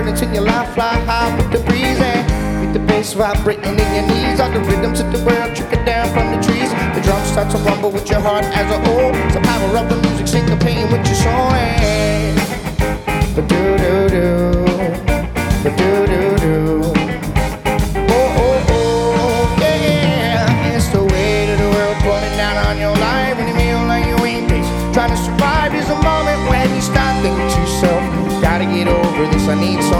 until your life fly high with the breeze and beat the bass vibrating in your knees. All the rhythms of the world trickle down from the trees. The drums start to rumble with your heart as a whole. So power up the music, syncopating with your soul. But do do do, but do do do. Oh oh oh, yeah. It's the weight of the world pulling down on your life when you feel like you ain't peace. Trying to survive is a moment when you start thinking to yourself, gotta get over this, I need some